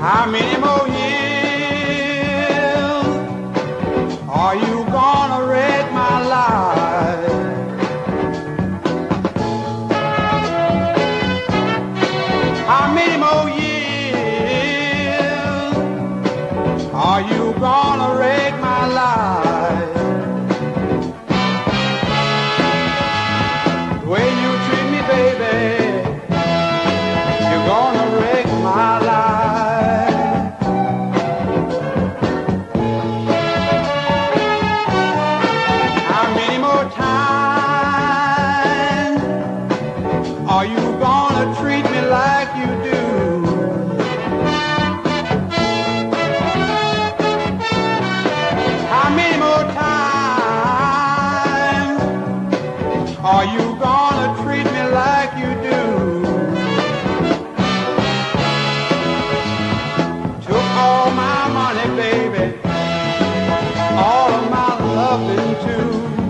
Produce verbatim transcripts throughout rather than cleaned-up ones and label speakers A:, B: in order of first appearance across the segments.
A: How many more years are you gonna wreck my life? How many more years are you gonna wreck my life? The way you treat me, baby, you're gonna wreck my life. Are you gonna treat me like you do? How many more times are you gonna treat me like you do? Took all my money, baby, all of my loving too.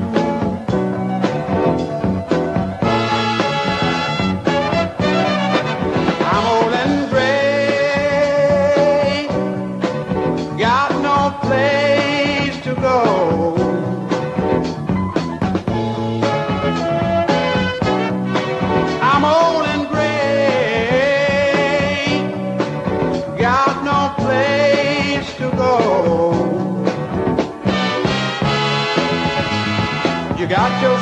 A: Place to go. I'm old and gray, got no place to go. You got your